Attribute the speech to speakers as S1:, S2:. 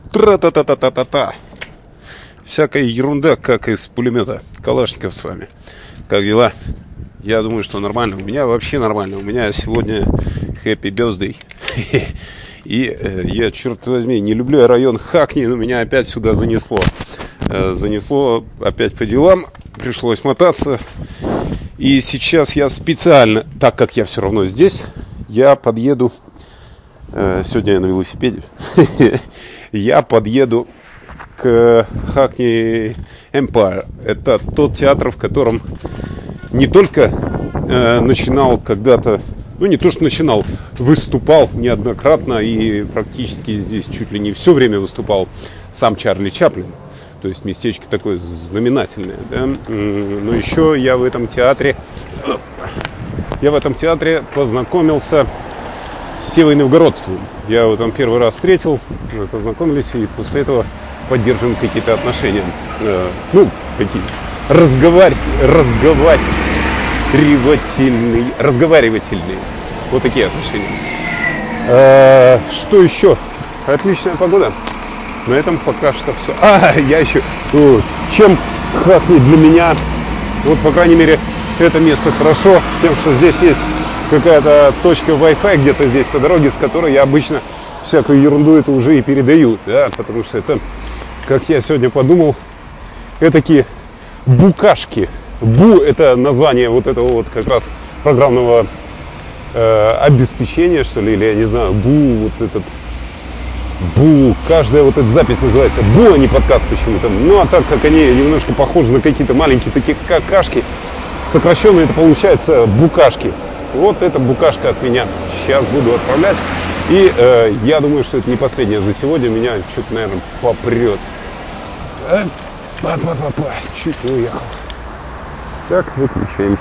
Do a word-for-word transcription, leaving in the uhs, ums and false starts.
S1: Тра-та-та-та-та-та-та. Всякая ерунда, как из пулемета. Калашников с вами. Как дела? Я думаю, что нормально. У меня вообще нормально. У меня сегодня Happy Birthday. И э, я, черт возьми, не люблю я район Хакни, но меня опять сюда занесло. Э, занесло опять по делам. Пришлось мотаться. И сейчас я специально, так как я все равно здесь, я подъеду. Э, сегодня я на велосипеде. Я подъеду к Hackney Empire. Это тот театр, в котором не только э, начинал когда-то, ну не то что начинал, выступал неоднократно и практически здесь чуть ли не все время выступал сам Чарли Чаплин. То есть местечко такое знаменательное, да? Но еще я в этом театре, я в этом театре познакомился с Севой Новгородцевым. Я его там первый раз встретил, мы познакомились, и после этого поддерживаем какие-то отношения. Э, ну, какие разговар... разговаривательные, разговаривательные. Вот такие отношения. Э, что еще? Отличная погода. На этом пока что все. А, я еще... О, чем Хакни для меня? Вот, по крайней мере, это место хорошо тем, что здесь есть какая-то точка Wi-Fi где-то здесь по дороге, с которой я обычно всякую ерунду это уже и передаю, да, потому что это, как я сегодня подумал, этакие букашки. Бу — это название вот этого вот как раз программного э, обеспечения, что ли, или я не знаю, бу, вот этот бу, каждая вот эта запись называется бу, а не подкаст почему-то. Ну, а так как они немножко похожи на какие-то маленькие такие какашки, сокращенно это получается букашки. Вот эта букашка от меня сейчас буду отправлять. И э, я думаю, что это не последнее за сегодня. Меня что-то, наверное, попрет. Па-па-па-па. Чуть не уехал. Так, выключаемся.